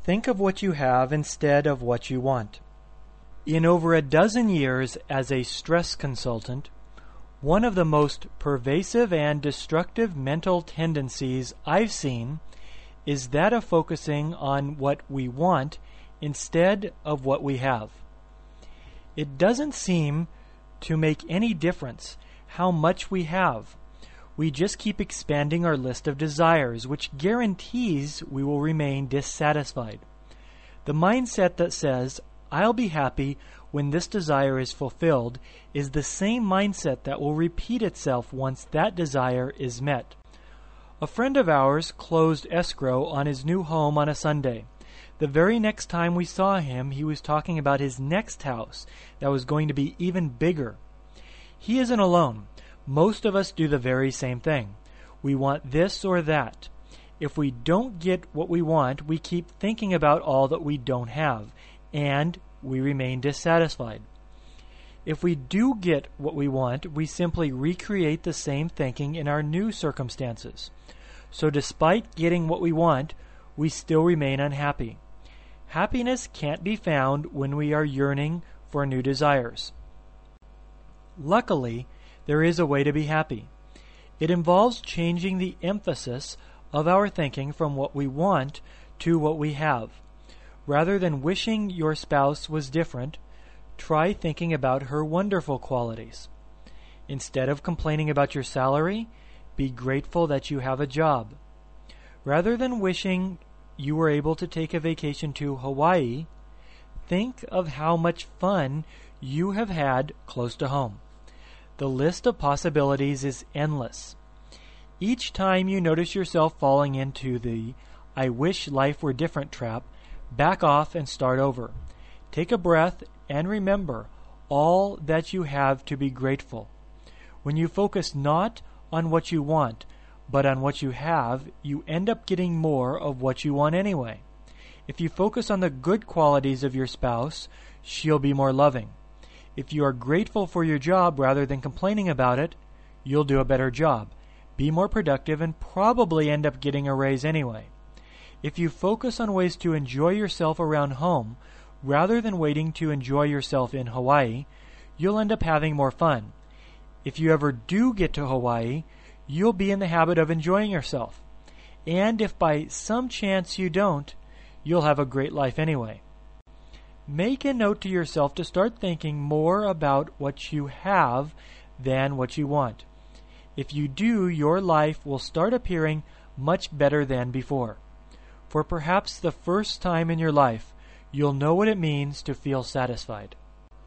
Think of what you have instead of what you want. In over a dozen years as a stress consultant, one of the most pervasive and destructive mental tendencies I've seen is that of focusing on what we want instead of what we have. It doesn't seem to make any difference how much we have. We just keep expanding our list of desires, which guarantees we will remain dissatisfied. The mindset that says, "I'll be happy when this desire is fulfilled," is the same mindset that will repeat itself once that desire is met. A friend of ours closed escrow on his new home on a Sunday. The very next time we saw him, he was talking about his next house that was going to be even bigger. He isn't alone. Most of us do the very same thing. We want this or that. If we don't get what we want, we keep thinking about all that we don't have, and we remain dissatisfied. If we do get what we want, we simply recreate the same thinking in our new circumstances. So despite getting what we want, we still remain unhappy. Happiness can't be found when we are yearning for new desires. Luckily, there is a way to be happy. It involves changing the emphasis of our thinking from what we want to what we have. Rather than wishing your spouse was different, try thinking about her wonderful qualities. Instead of complaining about your salary, be grateful that you have a job. Rather than wishing you were able to take a vacation to Hawaii, think of how much fun you have had close to home. The list of possibilities is endless. Each time you notice yourself falling into the "I wish life were different" trap, back off and start over. Take a breath and remember all that you have to be grateful. When you focus not on what you want, but on what you have, you end up getting more of what you want anyway. If you focus on the good qualities of your spouse, she'll be more loving. If you are grateful for your job rather than complaining about it, you'll do a better job, be more productive, and probably end up getting a raise anyway. If you focus on ways to enjoy yourself around home, rather than waiting to enjoy yourself in Hawaii, you'll end up having more fun. If you ever do get to Hawaii, you'll be in the habit of enjoying yourself. And if by some chance you don't, you'll have a great life anyway. Make a note to yourself to start thinking more about what you have than what you want. If you do, your life will start appearing much better than before. For perhaps the first time in your life, you'll know what it means to feel satisfied.